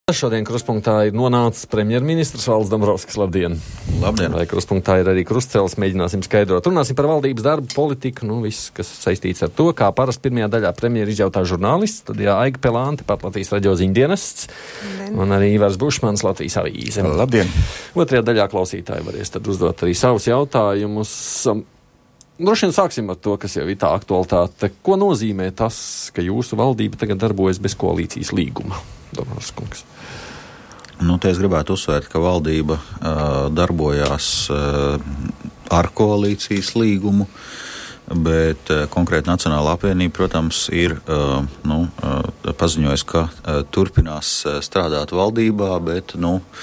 Šodien kruspunktā ir nonācis premjerministrs Valdis Dombrovskis. Labdien! Labdien! Vai kruspunktā ir arī krustcelis, mēģināsim skaidrot. Runāsim par valdības darbu, politiku, viss, kas saistīts ar to, kā parasti pirmajā daļā premjera izjautā žurnālists, tad Aiga Pelānte, pat Latvijas radio ziņdienests, un arī Ivars Bušmans, Latvijas avīze. Labdien! Otrajā daļā klausītāji varēs tad uzdot arī savus jautājumus. Droši vien sāksim ar to, kas jau ir tā aktualitāte. Ko nozīmē tas, ka jūsu valdība tagad darbojas bez koalīcijas līguma? Dombrovskis kungs. Te es gribētu uzsvērt, ka valdība darbojās ar koalīcijas līgumu, bet konkrēti Nacionālā apvienība, protams, ir paziņojusi, ka turpinās strādāt valdībā, bet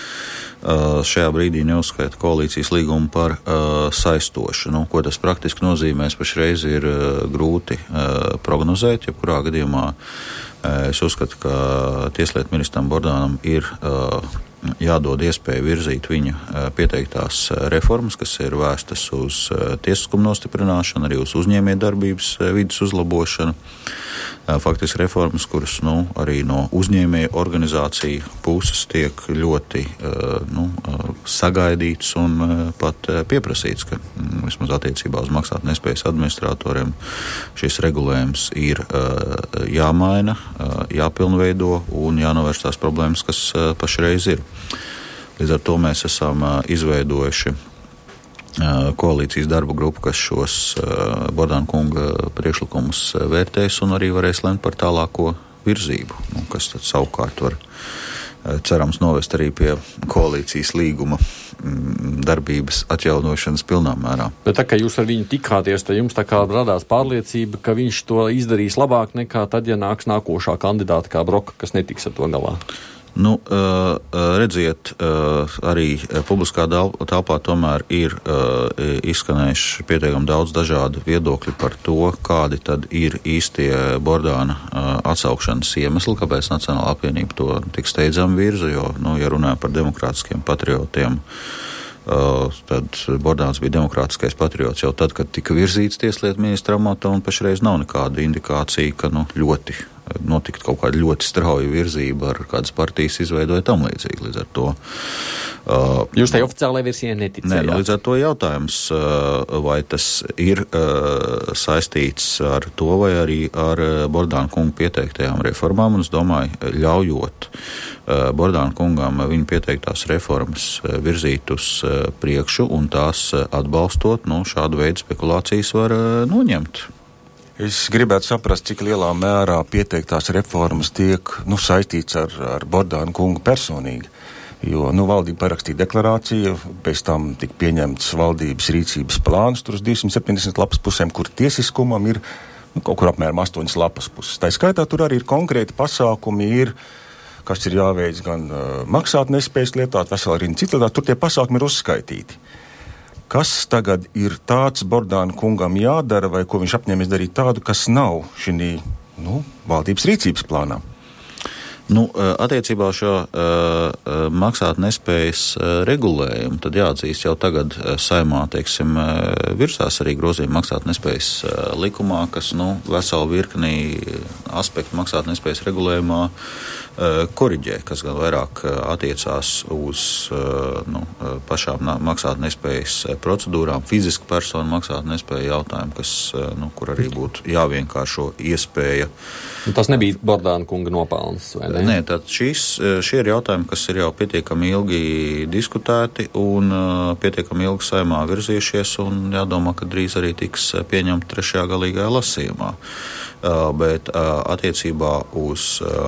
šajā brīdī neuzskata koalīcijas līgumu par saistošu. Ko tas praktiski nozīmēs, pašreiz ir grūti prognozēt, jebkurā gadījumā. Es uzskatu, ka tieslietu ministram Bordānam ir jādod iespēja virzīt viņa pieteiktās reformas, kas ir vēstas uz tiesiskumu nostiprināšanu, arī uz uzņēmējdarbības vidas uzlabošanu. Faktiski reformas, kuras arī no uzņēmēju organizāciju puses tiek ļoti sagaidītas un pat pieprasīts, ka vismaz attiecībā uz maksātnespējas administratoriem šis regulējums ir jāmaina, jāpilnveido un jānovērš tās problēmas, kas pašreiz ir. Līdz ar to mēs esam izveidojuši koalīcijas darba grupu, kas šos Bordāna kunga priekšlikumus vērtēs un arī varēs lemt par tālāko virzību, kas tad savukārt var cerams novest arī pie koalīcijas līguma darbības atjaunošanas pilnā mērā. Bet tā kā jūs ar viņu tikāties, tad jums tā kā radās pārliecība, ka viņš to izdarīs labāk nekā tad, ja nāks nākošā kandidāta kā Broka, kas netiks ar to galā? Redziet, arī publiskā telpā tomēr ir izskanējuši pietiekami daudz dažādu viedokļu par to, kādi tad ir īstie Bordāna atsaukšanas iemesli, kāpēc Nacionālā apvienība to tik steidzami virza, jo, ja runāja par demokrātiskiem patriotiem, tad Bordāns bija demokrātiskais patriots jau tad, kad tika virzīts tieslietu ministra amatā, un pašreiz nav nekāda indikācija, ka ļoti notikt kaut kāda ļoti strauja virzība ar kādas partijas izveidoja tam līdzīgi. Līdz ar to jūs tai oficiālajai versijai neticējāt? Nē, līdz ar to jautājums, vai tas ir saistīts ar to vai arī ar Bordāna kunga pieteiktajām reformām, un es domāju, ļaujot Bordāna kungām viņa pieteiktās reformas virzīt uz priekšu un tās atbalstot, šādu veidu spekulācijas var noņemt. Es gribētu saprast, cik lielā mērā pieteiktās reformas tiek saistīts ar Bordāna kungu personīgi. Jo valdība parakstīja deklarāciju, pēc tam tika pieņemts valdības rīcības plāns, tur uz 270 lapas pusēm, kur tiesiskumam ir kaut kur apmēram 8 lapas puses. Tā skaitā tur arī ir konkrēti pasākumi, kas ir jāveic gan maksātnespējas lietāt, veseli arī citu lietāt, tur tie pasākumi ir uzskaitīti. Kas tagad ir tāds Bordāna kungam jādara, vai ko viņš apņēmies darīt tādu, kas nav šī valdības rīcības plānā? Attiecībā šo maksātnespējas regulējumu, tad jāatzīst jau tagad Saeimā, virsās arī grozījumi maksātnespējas likumā, kas veselu virknī aspektu maksātnespējas regulējumā koriģē, kas gan vairāk attiecās uz pašām maksātnespējas procedūrām, fiziska persona maksātnespēja jautājumu, kas, kur arī būtu jāvienkāršo iespēja. Tas nebija Bordāna kunga nopelns, vai ne? Nē, tad šie ir jautājumi, kas ir jau pietiekami ilgi diskutēti un pietiekami ilgi Saeimā virzījušies, un jādomā, ka drīz arī tiks pieņemti 3. galīgajā lasījumā. Bet attiecībā uz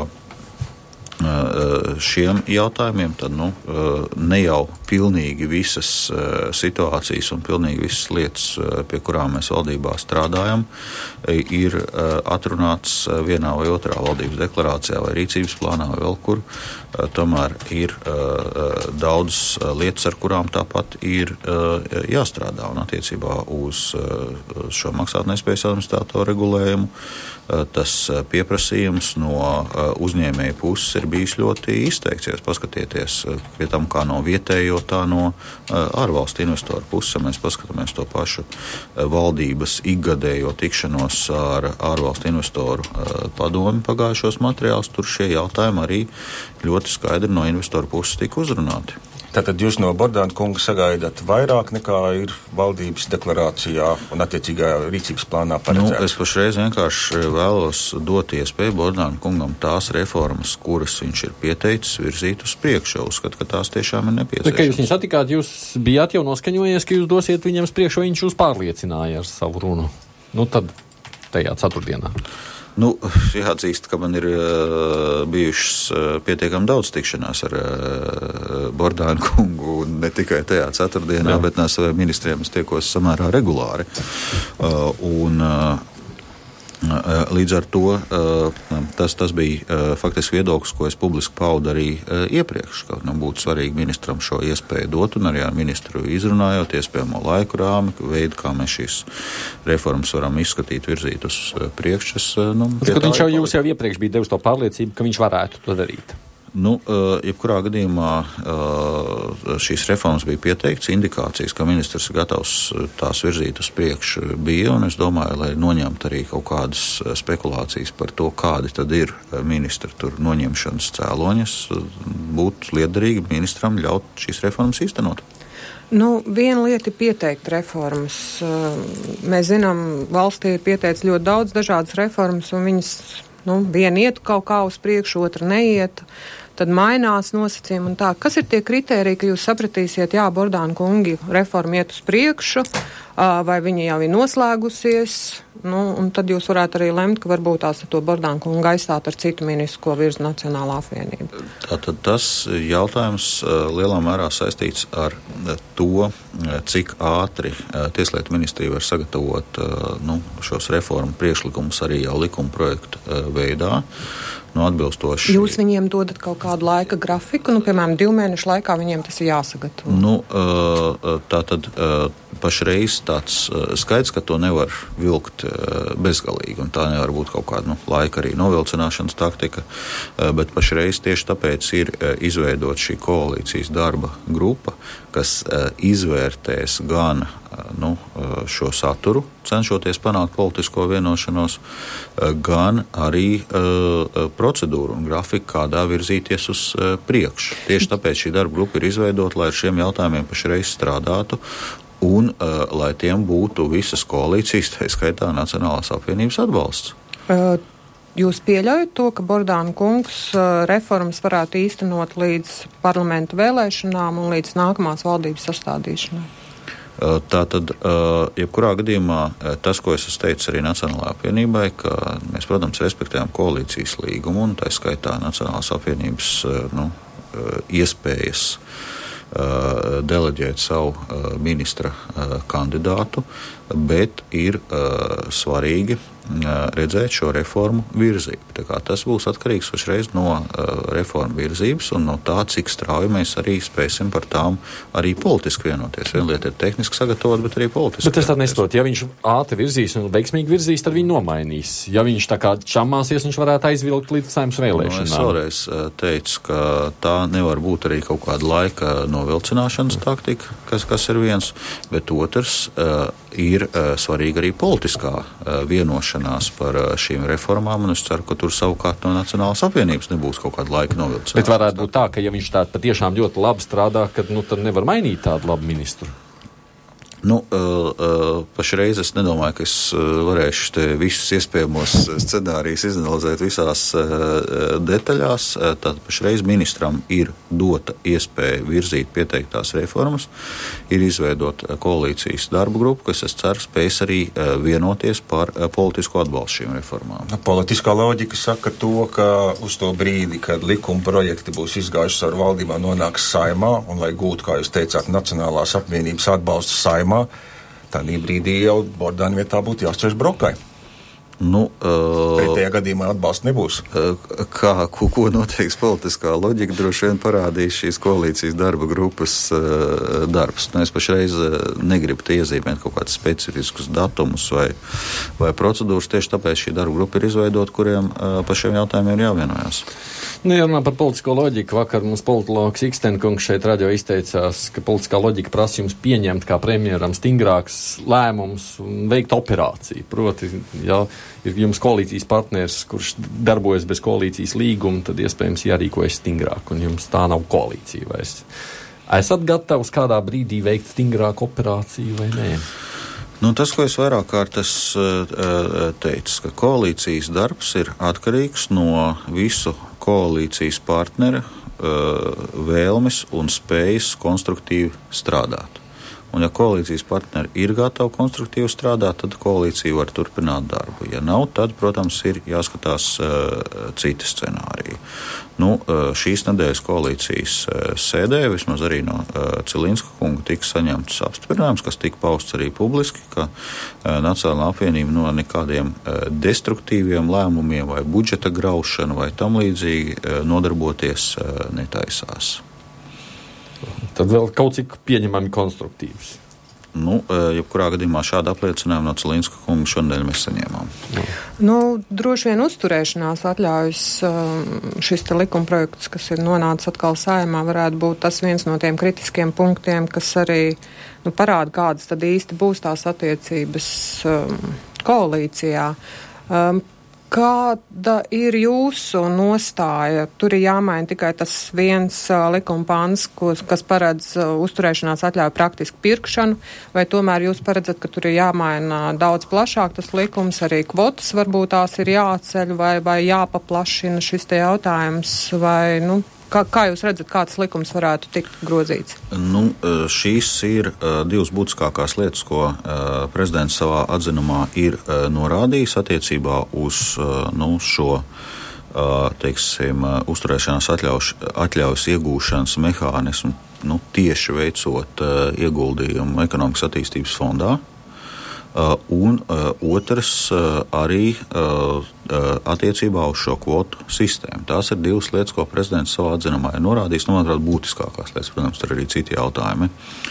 šiem jautājumiem, tad ne jau pilnīgi visas situācijas un pilnīgi visas lietas, pie kurām mēs valdībā strādājam, ir atrunāts vienā vai otrā valdības deklarācijā vai rīcības plānā vai vēl kur. Tomēr ir daudz lietas, ar kurām tāpat ir jāstrādā, un attiecībā uz šo maksātnespējas administratoru regulējumu tas pieprasījums no uzņēmēja puses ir bijis ļoti izteikts. Ja paskatieties pie tam, kā no vietējo, tā no ārvalstu investoru puses. Mēs paskatāmies to pašu valdības ikgadējo tikšanos ar ārvalstu investoru padomi pagājušos materiālus. Tur šie jautājumi arī ļoti skaidri no investoru puses tika uzrunāti. Tātad jūs no Bordāna kunga sagaidat vairāk nekā ir valdības deklarācijā un attiecīgajā rīcības plānā paredzēts? Es pašreiz vienkārši vēlos dot iespēju Bordāna kungam tās reformas, kuras viņš ir pieteicis, virzīt uz priekšu. Uzskatu, ka tās tiešām ir nepieciešamas. Kad jūs viņu satikāt, jūs bijāt jau noskaņojies, ka jūs dosiet viņam uz priekšu, vai viņš jūs pārliecināja ar savu runu? Tad tajā ceturtdienā. Jāatzīst, ka man ir bijušas pietiekami daudz tikšanās ar Bordānu kungu, un ne tikai tajā ceturtdienā, bet no saviem ministriem es tiekos samērā regulāri. Līdz ar to tas bija faktiski viedoklis, ko es publiski paudu arī iepriekš, ka būtu svarīgi ministram šo iespēju dot un arī ar ministru izrunājot iespējamo laiku rāmi, veidu, kā mēs šīs reformas varam izskatīt, virzīt uz priekšu. Viņš jūs jau iepriekš bija devis to pārliecību, ka viņš varētu to darīt. Jebkurā gadījumā šīs reformas bija pieteikts, indikācijas, ka ministrs ir gatavs tās virzīt uz priekšu bija, un es domāju, lai noņemt arī kaut kādas spekulācijas par to, kādi tad ir ministra tur noņemšanas cēloņas, būtu liederīgi ministram ļaut šīs reformas īstenot. Viena lieta ir pieteikt reformas. Mēs zinām, valstī ir pieteicis ļoti daudz dažādas reformas, un viņas viena iet kaut kā uz priekšu, otra neiet, tad mainās nosacījumi un tā. Kas ir tie kritēriji, ka jūs sapratīsiet, Bordāna kungi reforma iet uz priekšu, vai viņa jau ir noslēgusies, un tad jūs varētu arī lemt, ka varbūt tās to Bordāna kungu aizstāt ar citu ministru, ko virza Nacionālā apvienība. Tātad tas jautājums lielā mērā saistīts ar to, cik ātri Tieslietu ministrija var sagatavot šos reformu priekšlikumus arī jau likuma projektu veidā. Atbilstoši. Jūs viņiem dodat kaut kādu laika grafiku, piemēram, 2 mēnešu laikā viņiem tas ir jāsagatavo? Tātad pašreiz tāds skaidrs, ka to nevar vilkt bezgalīgi, un tā nevar būt kaut kāda laika arī novilcināšanas taktika, bet pašreiz tieši tāpēc ir izveidot šī koalīcijas darba grupa, kas izvērtēs gan šo saturu, cenšoties panākt politisko vienošanos, gan arī procedūru un grafiku, kādā virzīties uz priekšu. Tieši tāpēc šī darba grupa ir izveidota, lai ar šiem jautājumiem pašreiz strādātu un lai tiem būtu visas koalīcijas, tā skaitā Nacionālās apvienības atbalsts. Jūs pieļaujat to, ka Bordāna kungs reformas varētu īstenot līdz parlamenta vēlēšanām un līdz nākamās valdības sastādīšanai? Tātad, jebkurā gadījumā, tas, ko es teicu arī Nacionālajā apvienībai, ka mēs, protams, respektējam koalīcijas līgumu un tā skaitā Nacionālās apvienības iespējas deleģēt savu ministra kandidātu, bet ir svarīgi redzēt šo reformu virzību. Tā kā tas būs atkarīgs pašreiz no reformu virzības un no tā, cik strauji mēs arī spēsim par tām arī politiski vienoties. Viena lieta ir tehniski sagatavot, bet arī politiski. Bet es tā nesaprotu, ja viņš ātri virzīs un veiksmīgi virzīs, tad viņi nomainīs. Ja viņš tā kā čamāsies, viņš varētu aizvilkt līdz Saeimas vēlēšanām. Es vēlreiz teicu, ka tā nevar būt arī kaut kāda laika novilcināšanas taktika, kas ir viens, bet otrs ir svarīga arī politiskā vienošanās par šīm reformām, un es ceru, ka tur savukārt no Nacionālās apvienības nebūs kaut kāda laika novilcināšanas. Bet varētu būt tā, ka ja viņš tā patiešām ļoti labi strādā, tad nevar mainīt tādu labu ministru. Pašreiz es nedomāju, ka es varēšu te visus iespējamos scenārijus izanalizēt visās detaļās. Tātad pašreiz ministram ir dota iespēja virzīt pieteiktās reformas, ir izveidot koalīcijas darba grupu, kas, es ceru, spēs arī vienoties par politisko atbalstu šīm reformām. Politiskā loģika saka to, ka uz to brīdi, kad likuma projekti būs izgājuši ar valdībā, nonāks Saeimā, un lai gūtu, kā jūs teicāt, Nacionālās apvienības atbalstu Saeimā, tādā brīdī jau Bordāna vietā būtu jāsķērš Brokai. Pretējā gadījumā atbalsta nebūs. Ko noteiks politiskā loģika, droši vien parādīs šīs koalīcijas darba grupas darbs. Es pašreiz negribu iezīmēt kaut kādus specifiskus datumus vai procedūras, tieši tāpēc šī darba grupa ir izveidota, kuriem par šiem jautājumiem ir jāvienojās. Ja runā par politisko loģiku, vakar mums politologs Ikstenkungs šeit radio izteicās, ka politiskā loģika prasa jums pieņemt kā premjeram stingrāks lēmums un veikt operāciju. Proti, ja ir jums koalīcijas partners, kurš darbojas bez koalīcijas līguma, tad iespējams jārīkojas stingrāk, un jums tā nav koalīcija vairs. Esat gatavs kādā brīdī veikt stingrāku operāciju vai nē? Tas, ko es vairāk kārt teicu, ka koalīcijas darbs ir atkarīgs no visu koalīcijas partnera vēlmes un spējas konstruktīvi strādāt. Un ja koalīcijas partneri ir gatavi konstruktīvi strādāt, tad koalīcija var turpināt darbu. Ja nav, tad, protams, ir jāskatās citi scenāriji. Šīs nedēļas koalīcijas sēdē, vismaz arī no Cilinska kunga, tika saņemts apstiprinājums, kas tika pausts arī publiski, ka Nacionālā apvienība no nekādiem destruktīviem lēmumiem vai budžeta graušanu vai tam līdzīgi nodarboties netaisās. Tad vēl kaut cik pieņemami konstruktīvs. Jebkurā gadījumā šādu apliecinājumu no Cilinska kunga šodien mēs saņēmām. Droši vien uzturēšanās atļaujas šis te likumprojekts, kas ir nonācis atkal Saeimā, varētu būt tas viens no tiem kritiskiem punktiem, kas arī parāda, kādas tad īsti būs tās attiecības koalīcijā. Kāda ir jūsu nostāja? Tur ir jāmaina tikai tas viens likuma pants, kas paredz uzturēšanās atļauju praktisku pirkšanu, vai tomēr jūs paredzat, ka tur ir jāmaina daudz plašāk tas likums, arī kvotas varbūt tās ir jāceļ vai jāpaplašina šis te jautājums, vai, kā jūs redzat, kāds likums varētu tikt grozīts? Šīs ir divas būtiskākās lietas, ko prezidents savā atzinumā ir norādījis attiecībā uz šo, uzturēšanās atļaujas iegūšanas mehānismu, tieši veicot ieguldījumu ekonomikas attīstības fondā. Un otrs arī attiecībā uz šo kvotu sistēmu. Tās ir divas lietas, ko prezidents savā atzinumā ir norādījis, manuprāt, būtiskākās lietas, protams, tur arī citi jautājumi.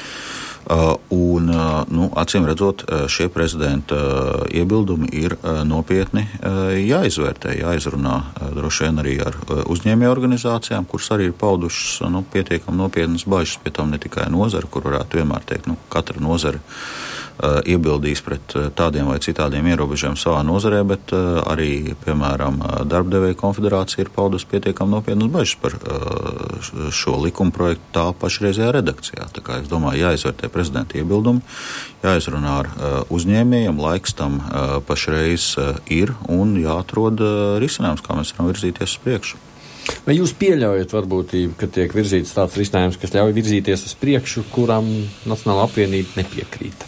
Acīm redzot, šie prezidenta iebildumi ir nopietni jāizvērtē, jāizrunā droši vien arī ar uzņēmēju organizācijām, kuras arī ir paudušas pietiekami nopietnas bažas, pie tam ne tikai nozara, kur varētu vienmēr teikt, katra nozara iebildīs pret tādiem vai citādiem ierobežojumiem savā nozarē, bet arī, piemēram, Darbdevēja konfederācija ir paudusi pietiekami nopietnas bažas par šo likuma projektu tā pašreizējā redakcijā. Tā kā es domāju, jāizvērtē prezidenta iebildumi, jāizrunā ar uzņēmējiem, laiks tam pašreiz ir un jāatrod risinājums, kā mēs varam virzīties uz priekšu. Vai jūs pieļaujat varbūtību, ka tiek virzīts tāds risinājums, kas ļauj virzīties uz priekšu, kuram Nacionālā apvienība nepiekrīt?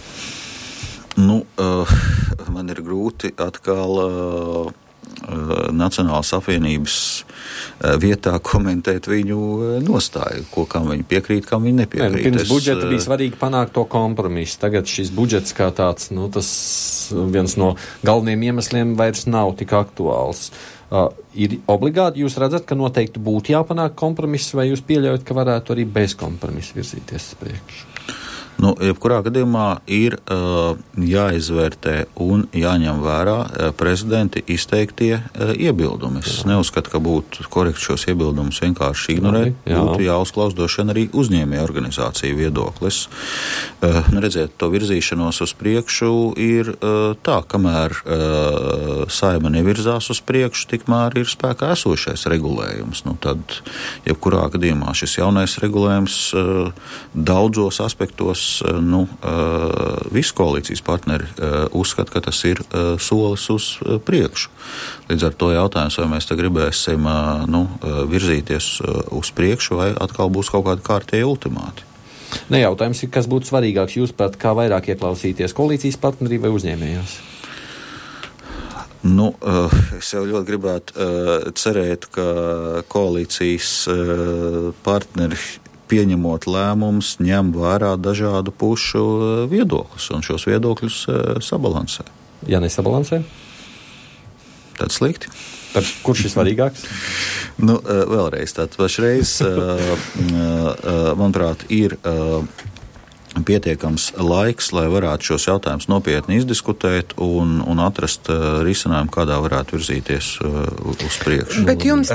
Man ir grūti atkal Nacionālās apvienības vietā komentēt viņu nostāju, kam viņi piekrīt, kam viņi nepiekrīt. Pirms budžeta bija svarīgi panākt to kompromisu. Tagad šis budžets kā tāds, tas viens no galvenajiem iemesliem vairs nav tik aktuāls. Ir obligāti, jūs redzat, ka noteikti būtu jāpanāk kompromiss, vai jūs pieļaujat, ka varētu arī bez kompromisa virzīties uz priekšu? Jebkurā gadījumā ir jāizvērtē un jāņem vērā prezidenti izteiktie iebildumi. Es neuzskatu, ka būtu korekti šos iebildumus vienkārši ignorēt. Būtu jāuzklaus droši vien arī uzņēmēju organizāciju viedoklis. Redziet, to virzīšanos uz priekšu ir tā, kamēr Saeima nevirzās uz priekšu, tikmēr ir spēkā esošais regulējums. Tad, jebkurā gadījumā šis jaunais regulējums daudzos aspektos visi koalīcijas partneri uzskata, ka tas ir solis uz priekšu. Līdz ar to jautājums, vai mēs te gribēsim virzīties uz priekšu, vai atkal būs kaut kādi kārtēji ultimāti. Jautājums ir, kas būtu svarīgāks jūsuprāt, kā vairāk ieklausīties koalīcijas partnerī vai uzņēmējos? Es jau ļoti gribētu cerēt, ka koalīcijas partneri pieņemot lēmumus, ņem vērā dažādu pušu viedokļus un šos viedokļus sabalansē. Ja nesabalansē? tad slikti. Tad kurš ir svarīgāks? Vēlreiz, tad pašreiz, manuprāt, ir pietiekams laiks, lai varētu šos jautājumus nopietni izdiskutēt un atrast risinājumu, kādā varētu virzīties uz priekšu.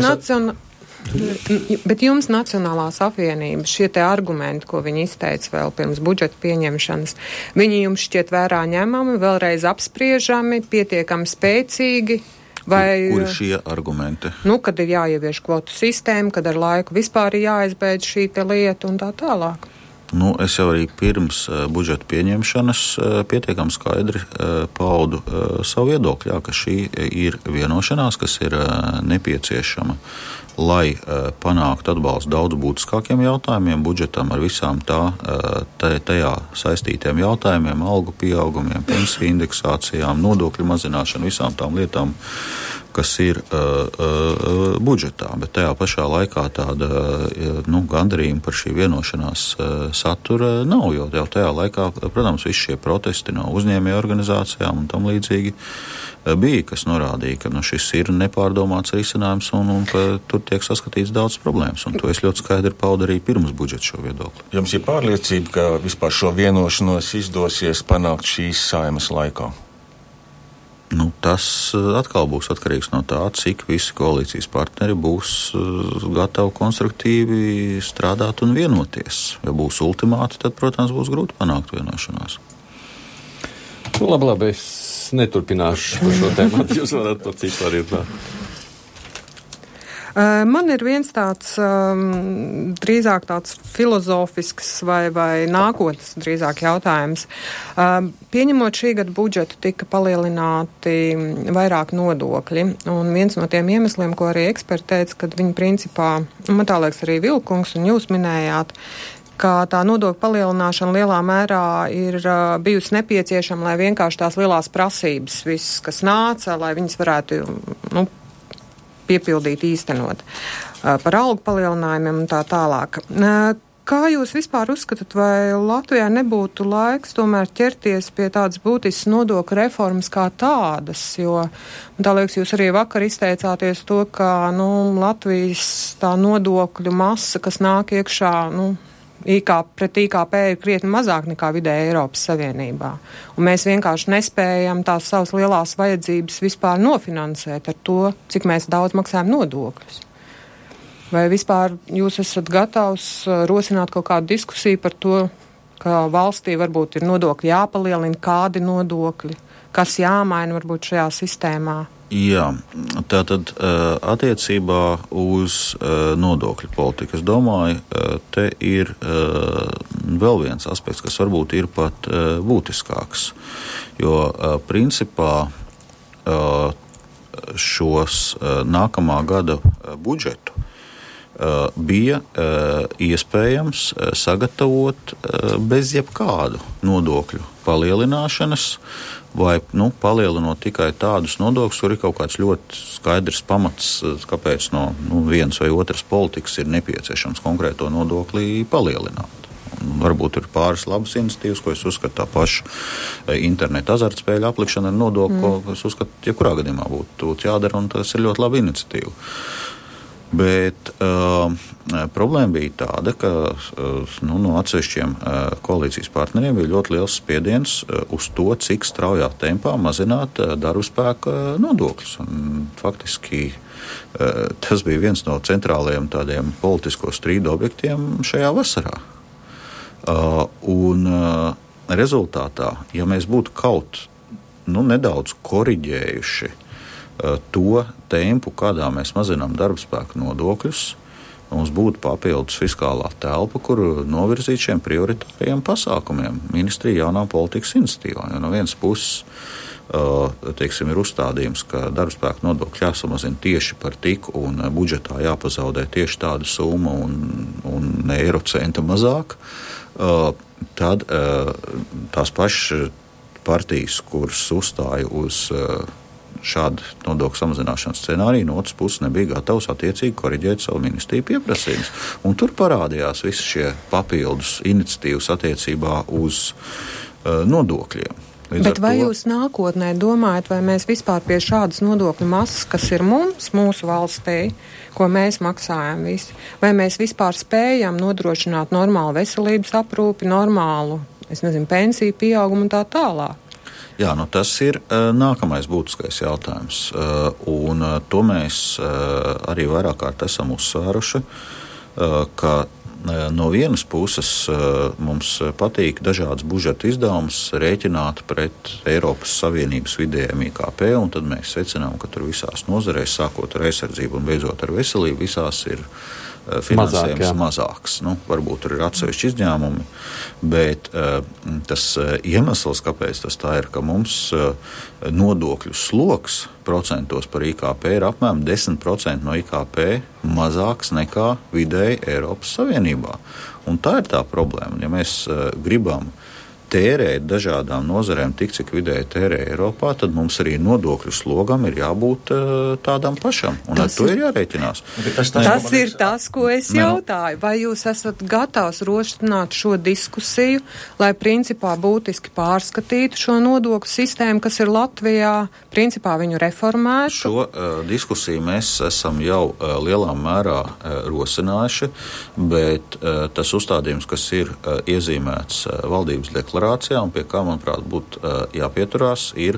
Bet jums Nacionālās apvienības šie te argumenti, ko viņi izteica vēl pirms budžeta pieņemšanas, viņi jums šķiet vērā ņemami, vēlreiz apspriežami, pietiekami spēcīgi? Kur šie argumenti? Kad ir jāievieš kvotu sistēma, kad ar laiku vispār ir jāizbeidz šī te lieta un tā tālāk. Es jau arī pirms budžeta pieņemšanas pietiekami skaidri paudu savu viedokļu, ka šī ir vienošanās, kas ir nepieciešama, lai panāktu atbalstu daudz būtiskākiem jautājumiem, budžetam ar visām tajā saistītiem jautājumiem, algu pieaugumiem, pensiju indeksācijām, nodokļu mazināšanu, visām tām lietām, kas ir budžetā, bet tajā pašā laikā tāda gandarījuma par šī vienošanās satura nav, jo jau tajā laikā, protams, visi šie protesti no uzņēmēju organizācijām un tam līdzīgi bija, kas norādīja, ka šis ir nepārdomāts risinājums un ka tur tiek saskatīts daudz problēmas, un to es ļoti skaidri paudu arī pirms budžeta šo viedokli. Jums ir pārliecība, ka vispār šo vienošanos izdosies panākt šīs Saeimas laikā? Tas atkal būs atkarīgs no tā, cik visi koalīcijas partneri būs gatavi konstruktīvi strādāt un vienoties. Ja būs ultimāti, tad, protams, būs grūti panākt vienošanās. Labi, es neturpināšu par šo tēmu. Jūs varat par citu arī runāt. Man ir viens tāds drīzāk tāds filozofisks vai nākotnes drīzāk jautājums. Pieņemot šī gada budžetu, tika palielināti vairāk nodokļi, un viens no tiem iemesliem, ko arī eksperti teica, kad viņi principā, man tā liekas arī Vilkungs un jūs minējāt, ka tā nodokļu palielināšana lielā mērā ir bijusi nepieciešama, lai vienkārši tās lielās prasības, viss, kas nāca, lai viņas varētu, piepildīt, īstenot par algu palielinājumiem un tā tālāk. Kā jūs vispār uzskatāt, vai Latvijā nebūtu laiks tomēr ķerties pie tādas būtiskas nodokļu reformas kā tādas, jo, tā liekas, jūs arī vakar izteicāties to, ka, Latvijas tā nodokļu masa, kas nāk iekšā, pret IKP ir krietni mazāk nekā vidēji Eiropas Savienībā. Un mēs vienkārši nespējam tās savas lielās vajadzības vispār nofinansēt ar to, cik mēs daudz maksājam nodokļus. Vai vispār jūs esat gatavs rosināt kaut kādu diskusiju par to, ka valstī varbūt ir nodokļi jāpalielina, kādi nodokļi, kas jāmaina varbūt šajā sistēmā? Jā, tātad attiecībā uz nodokļu politiku, es domāju, te ir vēl viens aspekts, kas varbūt ir pat būtiskāks, jo principā šos nākamā gada budžetu bija iespējams sagatavot bez jebkādu nodokļu palielināšanas, vai palielinot tikai tādus nodokļus, kur ir kaut kāds ļoti skaidrs pamats, kāpēc no vienas vai otras politikas ir nepieciešams konkrēto nodokli palielināt. Varbūt ir pāris labas iniciatīvas, ko es uzskatu tā paša interneta azartspēļu aplikšana ar nodokli, ko es uzskatu, jebkurā gadījumā būtu jādara, un tas ir ļoti laba iniciatīva. Bet problēma bija tāda, ka no atsevišķiem koalīcijas partneriem bija ļoti liels spiediens uz to, cik straujā tempā mazināt darba spēka nodokļus. Un faktiski tas bija viens no centrālajiem tādiem politisko strīdu objektiem šajā vasarā. Un rezultātā, ja mēs būtu kaut nedaudz koriģējuši to tempu, kādā mēs mazinām darbspēku nodokļus, mums būtu papildus fiskālā telpa, kur novirzīt šiem prioritāriem pasākumiem ministrija jaunām politikas iniciatīvām. Jo no vienas puses, ir uzstādījums, ka darbspēku nodokļi jāsamazina tieši par tik un budžetā jāpazaudē tieši tāda summa un ne eiro centa mazāk, tad tās pašas partijas, kuras uzstāja uz šādu nodokļu samazināšanas scenāriju, no otras puses nebija gatavs attiecīgi koriģēt savu ministriju pieprasījumus. Un tur parādījās visi šie papildus iniciatīvas attiecībā uz nodokļiem. Bet vai jūs nākotnē domājat, vai mēs vispār pie šādas nodokļu masas, kas ir mums, mūsu valstī, ko mēs maksājam visi, vai mēs vispār spējam nodrošināt normālu veselības aprūpi, normālu, pensiju pieaugumu un tā tālāk? Jā, tas ir nākamais būtiskais jautājums, un to mēs arī vairāk kārt esam uzsvēruši, ka no vienas puses mums patīk dažādas budžeta izdevumus rēķināt pret Eiropas Savienības vidējiem IKP, un tad mēs secinām, ka tur visās nozarēs, sākot ar aizsardzību un beidzot ar veselību, visās ir finansējums mazāks. Varbūt tur ir atsevišķi izņēmumi, bet tas iemesls, kāpēc tas tā ir, ka mums nodokļu sloks procentos par IKP ir apmēram 10% no IKP mazāks nekā vidēji Eiropas Savienībā. Un tā ir tā problēma. Ja mēs gribam tērēt dažādām nozarēm tik, cik vidēji tērē Eiropā, tad mums arī nodokļu slogam ir jābūt tādam pašam. Un ar to ir jārēķinās. Tas ir tas, ko es jautāju. Vai jūs esat gatavs rošināt šo diskusiju, lai principā būtiski pārskatītu šo nodokļu sistēmu, kas ir Latvijā, principā viņu reformētu? Šo diskusiju mēs esam jau lielā mērā rosinājuši, bet tas uzstādījums, kas ir iezīmēts valdības deklarācijā, un pie kā, manuprāt, būtu jāpieturās, ir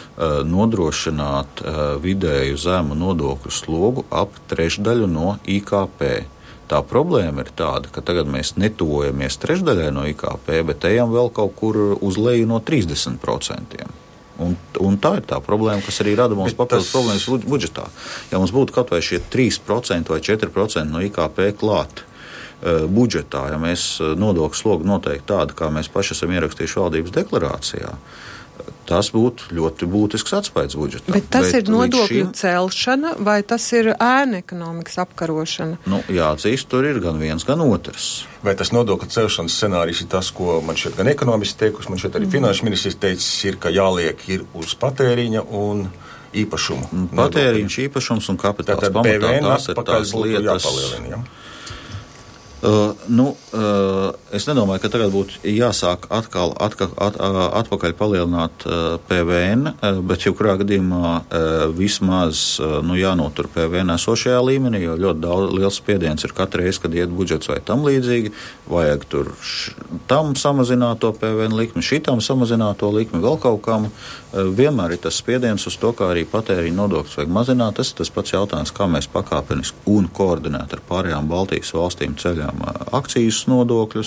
nodrošināt vidēju zemu nodokļu slogu ap trešdaļu no IKP. Tā problēma ir tāda, ka tagad mēs netuvojamies trešdaļai no IKP, bet ejam vēl kaut kur uz leju no 30%. Un tā ir tā problēma, kas arī rada mums papildus problēmas budžetā. Ja mums būtu kaut vai šie 3% vai 4% no IKP klāt budžetā, ja mēs nodokļu slogu noteikti tādu, kā mēs paši esam ierakstījuši valdības deklarācijā, tas būtu ļoti būtisks atspaids budžetā. Bet tas ir nodokļu celšana vai tas ir ēnu ekonomikas apkarošana? Jāatzīst, tur ir gan viens, gan otrs. Vai tas nodokļu celšanas scenārijs ir tas, ko man šeit gan ekonomisti teikuši, man šeit arī finanšu ministrs teicis, ir, ka jāliek ir uz patēriņa un īpašumu. Patēriņš, īpašums un kapitāls pamatā, tās ir tās lietas. Es nedomāju, ka tagad būtu jāsāk atkal atpakaļ palielināt PVN, bet jebkurā gadījumā vismaz jānotur PVN esošajā līmenī, jo ļoti liels spiediens ir katru reizi, kad iet budžets vai tam līdzīgi, vajag tur tam samazināto PVN likmi, šitam samazināto likmi, vēl kaut kam. Vienmēr ir tas spiediens uz to, kā arī patēriņa nodokļus vajag mazināt. Tas ir tas pats jautājums, kā mēs pakāpeniski un koordinēt ar pārējām Baltijas valstīm ceļām akcijas nodokļus,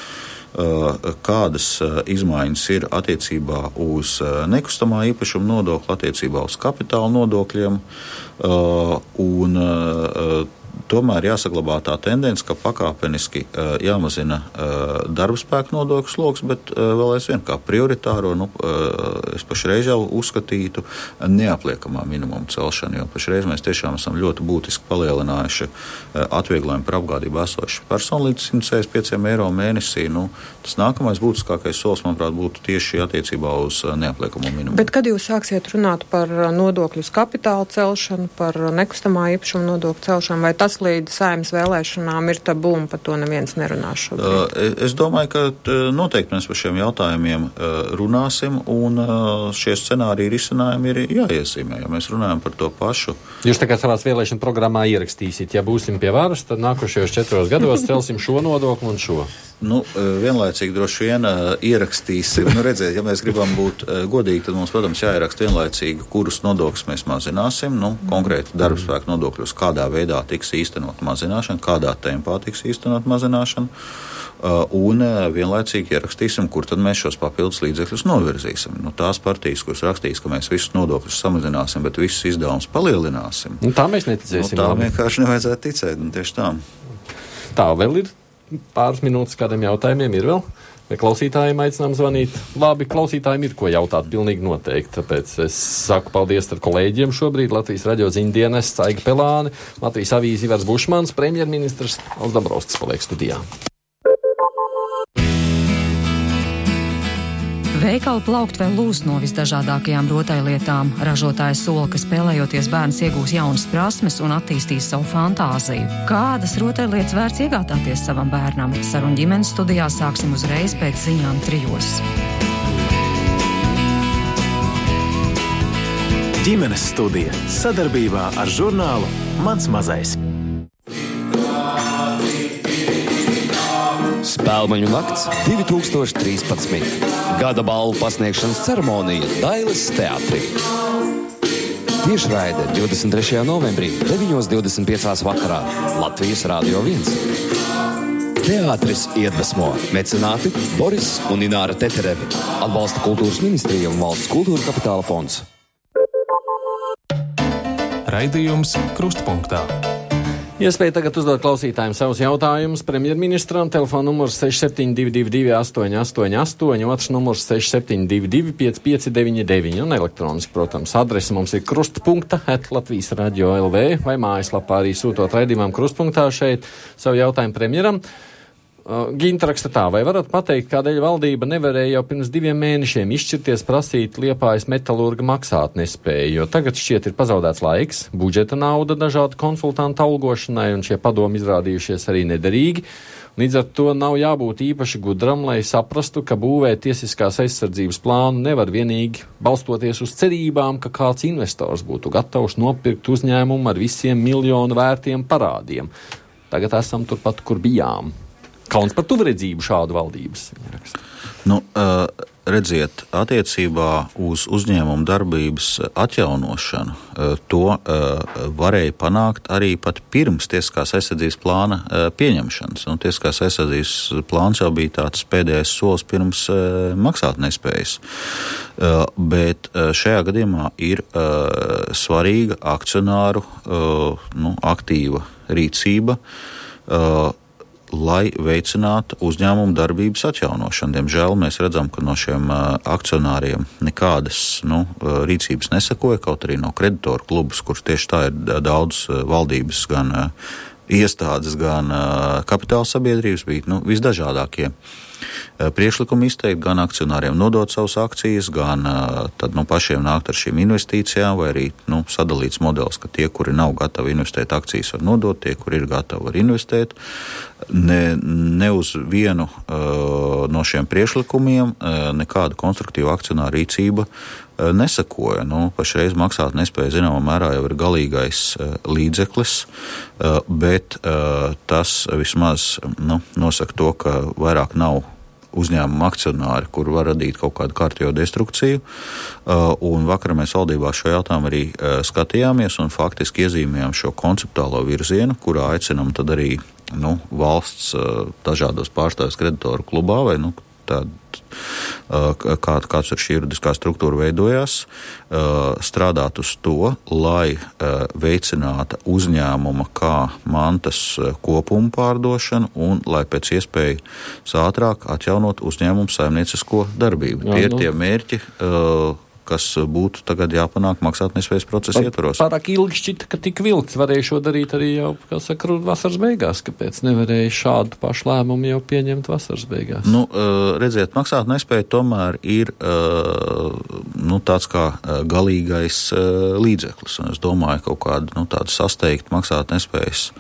kādas izmaiņas ir attiecībā uz nekustamā īpašuma nodokli, attiecībā uz kapitāla nodokļiem, un tomēr jāsaglabā tā tendence, ka pakāpeniski jāmazina darba spēka nodokļu sloks, bet vēl aizvien kā prioritāro, es pašreiz jau uzskatītu neapliekamā minimuma celšanu, jo pašreiz mēs tiešām esam ļoti būtiski palielinājuši atvieglojumu par apgādību esošu personu līdz 165 eiro mēnesī. Tas nākamais būtiskākais solis, manuprāt, būtu tieši attiecībā uz neapliekamo minimumu. Bet kad jūs sāksiet runāt par nodokļu uz kapitāla celšanu, par nekustamā īpašuma nodokļu celšanu, vai tas līdz Saeimas vēlēšanām ir tabū, un par to neviens nerunās šobrīd? Es domāju, ka noteikti mēs par šiem jautājumiem runāsim, un šie scenāriji risinājumi ir jāiezīmē, ja mēs runājam par to pašu. Jūs tagad savās vēlēšana programmā ierakstīsiet, ja būsim pie varas, tad nākošajos 4 gados celsim šo nodokli un šo. Vienlaicīgi droši vien ierakstīsim. Redziet, ja mēs gribam būt godīgi, tad mums, protams, jāieraksta vienlaicīgi, kurus nodokļus mēs mazināsim. Konkrēti darbspēku nodokļus, kādā veidā tiks īstenot mazināšana, kādā tempā tiks īstenot mazināšana. Un vienlaicīgi ierakstīsim, kur tad mēs šos papildus līdzekļus novirzīsim. Tās partijas, kuras rakstīs, ka mēs visus nodokļus samazināsim, bet visus izdevumus palielināsim. Tā mēs neticēsim. Tā vienkārši nevajadzētu ticēt. Tieši tā. Tā vēl ir. Pāris minūtes kādiem jautājumiem ir vēl? Vai klausītājiem aicinām zvanīt? Labi, klausītājiem ir ko jautāt, pilnīgi noteikti. Tāpēc es saku paldies ar kolēģiem šobrīd. Latvijas radio ziņdienests Aiga Pelāne, Latvijas avīze Ivars Bušmans, premjerministrs Valds Dombrovskis paliek studijā. Veikali plaukt vēl lūst no visdažādākajām rotaļlietām. Ražotājs sola, ka spēlējoties bērns iegūs jaunas prasmes un attīstīs savu fantāziju. Kādas rotaļlietas vērts iegādāties savam bērnam? Sarunu ģimenes studijā sāksim uzreiz pēc ziņām 3. Ģimenes studija sadarbībā ar žurnālu Mans mazais. Spēlmaņu nakts 2013. Gada balvu pasniegšanas ceremonija Dailes teātrī. Tiešraide 23. novembrī 9:25 vakarā Latvijas Rādio 1. Teātris iedvesmo mecenāti Boris un Ināra Teterevi. Atbalsta Kultūras ministrija un Valsts kultūra kapitāla fonds. Raidījums Krustpunktā. Iespēja tagad uzdot klausītājiem savus jautājumus premjerministram. Telefona numurs 6722 888, otrs numurs 6722 5599 un elektroniski, protams, adrese mums ir krustpunkta@Latvijas Radio LV vai mājaslapā arī sūtot raidījumam Krustpunktā šeit savu jautājumu premjeram. Ginta raksta tā, vai varat pateikt, kādēļ valdība nevarēja jau pirms 2 mēnešiem izšķirties prasīt Liepājas metalurga maksāt nespēju, jo tagad šķiet ir pazaudēts laiks, budžeta nauda dažādu konsultantu algošanai, un šie padomi izrādījušies arī nederīgi. Līdz ar to nav jābūt īpaši gudram, lai saprastu, ka būvēt tiesiskās aizsardzības plānu nevar vienīgi balstoties uz cerībām, ka kāds investors būtu gatavs nopirkt uzņēmumu ar visiem miljonu vērtiem parādiem. Tagad esam turpat, kur bijām. Kauns par tuvredzību šādu valdības. Redziet, attiecībā uz uzņēmumu darbības atjaunošanu to varēja panākt arī pat pirms tiesiskās aizsardzības plāna pieņemšanas. Tiesiskās aizsardzības plāns jau bija tāds pēdējais solis pirms maksātnespējas. Bet šajā gadījumā ir svarīga akcionāru aktīva rīcība, lai veicinātu uzņēmumu darbības atjaunošanu. Diemžēl mēs redzam, ka no šiem akcionāriem nekādas rīcības nesakoja, kaut arī no kreditoru klubus, kurš tieši tā ir daudz valdības, gan iestādes, gan kapitāla sabiedrības, bija visdažādākie priekšlikumi izteikt, gan akcionāriem nodot savus akcijas, gan tad pašiem nākt ar šīm investīcijām, vai arī sadalīts modelis, ka tie, kuri nav gatavi investēt akcijas, var nodot, tie, kuri ir gatavi, var investēt. Ne uz vienu no šiem priekšlikumiem nekāda konstruktīva akcionāra rīcība nesakoja. Pašreiz maksāt nespēja zināmā mērā jau ir galīgais līdzeklis, bet tas vismaz nosaka to, ka vairāk nav uzņēmuma akcionāri, kur var radīt kaut kādu kārtējo destrukciju. Un vakar mēs valdībā šo jautājumu arī skatījāmies un faktiski iezīmējām šo konceptuālo virzienu, kurā aicinam tad arī valsts dažādos pārstāvjus kreditoru klubā vai kāds ar šī juridiskā struktūra veidojās, strādāt uz to, lai veicinātu uzņēmuma kā mantas kopumu pārdošanu un lai pēc iespējas ātrāk atjaunot uzņēmumu saimniecisko darbību. Tie ir tie mērķi, kas būtu tagad jāpanāk maksātnespējas procesa ietvaros. Pārāk ilgi šķita, ka tik vilkts varēja šo darīt arī jau, vasaras beigās. Kāpēc nevarēja šādu pašu lēmumu jau pieņemt vasaras beigās? Redziet, maksātnespēja tomēr ir tāds kā galīgais līdzeklis. Un es domāju, kaut kādu tādu sasteigtu maksātnespējas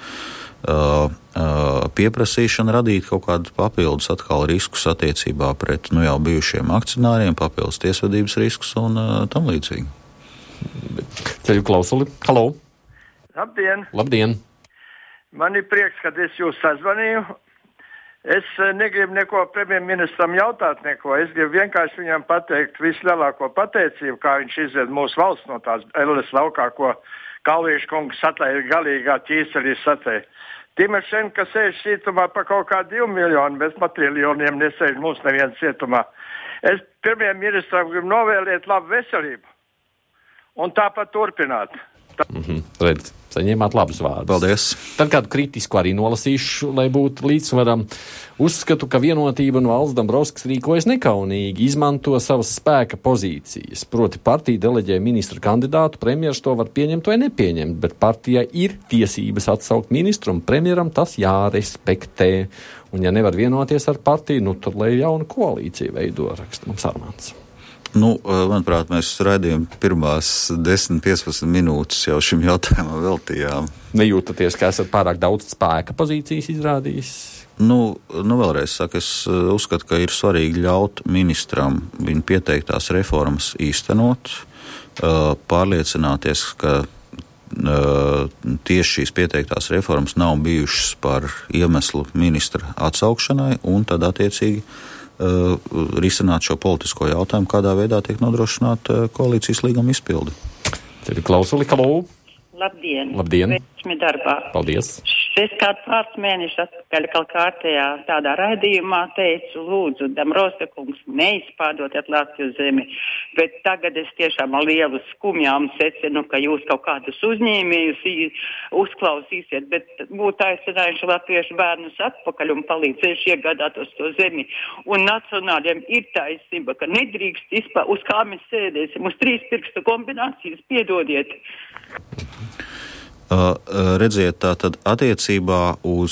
pieprasīšana radīt kaut kādu papildus atkal riskus attiecībā pret jau bijušiem akcionāriem, papildus tiesvedības riskus un tam līdzīgi. Ceļu klausuli. Halo! Labdien! Labdien! Man ir prieks, kad es jūs sazvanīju. Es negribu neko premjerministram jautāt neko. Es gribu vienkārši viņam pateikt vislielāko pateicību, kā viņš izved mūsu valsts no tās elles laukā, ko Kalvīša kungs satlēja galīgā ķīselī satlēja. Timošenko sēž cietumā par kaut kā 2 miljonu, bez matriljoniem nesēž mums neviens cietumā. Es premjerministram gribu novēlēt labu veselību un tāpat turpināt. Redz, saņēmāt labus vārdus. Paldies. Tad kādu kritisku arī nolasīšu, lai būtu līdzsvaram. Uzskatu, ka Vienotība un Valsts Dombrovskis rīkojas nekaunīgi, izmanto savas spēka pozīcijas. Proti partija deleģē ministra kandidātu, premjers to var pieņemt vai nepieņemt, bet partijai ir tiesības atsaukt ministru un premjeram tas jārespektē. Un ja nevar vienoties ar partiju, tad lai jaunu koalīciju veido, raksta mums Armāns. Manuprāt, mēs raidījām pirmās 10-15 minūtes jau šim jautājumam veltījām. Nejūtaties, ka esat pārāk daudz spēka pozīcijas izrādījis? Vēlreiz saku, es uzskatu, ka ir svarīgi ļaut ministram viņa pieteiktās reformas īstenot. pārliecināties, ka tieši šīs pieteiktās reformas nav bijušas par iemeslu ministra atsaukšanai un tad attiecīgi risināt šo politisko jautājumu, kādā veidā tiek nodrošināta koalīcijas līguma izpilde. Tevi klausuli, halū! Labdien! Labdien! Veiksmi darbā! Paldies! Es kādu pāris mēnešu atpakaļ kaut kārtējā tādā raidījumā teicu, lūdzu, Damrovska kungs, neizpārdotiet Latviju zemi, bet tagad es tiešām ar lielu skumjām secinu, ka jūs kaut kādus uzņēmējus uzklausīsiet, bet būtu aicinājuši latviešu bērnus atpakaļ un palīdzējuši iegādātos to zemi. Un nacionāļiem ir taisnība, ka nedrīkst uz kā mēs sēdēsim, uz 3 pirkstu kombinācijas, piedodiet. Redziet, tātad attiecībā uz